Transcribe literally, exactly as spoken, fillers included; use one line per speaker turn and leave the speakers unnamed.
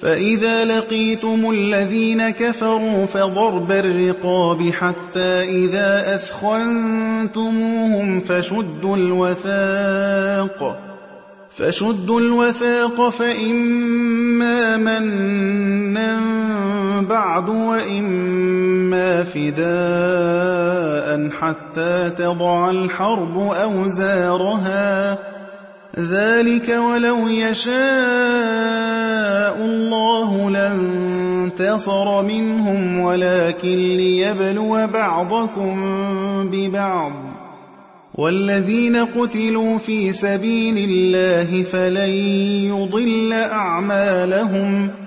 فإذا لقيتم الذين كفروا فضرب الرقاب حتى إذا أثخنتموهم فشدوا الوثاق فشدوا الوثاق فإما منا بعد وإما فداء حتى تضع الحرب أوزارها ذلك ولو يشاء الله لانتصر منهم ولكن ليبلو بعضكم ببعض والذين قتلوا في سبيل الله فلن يضل أعمالهم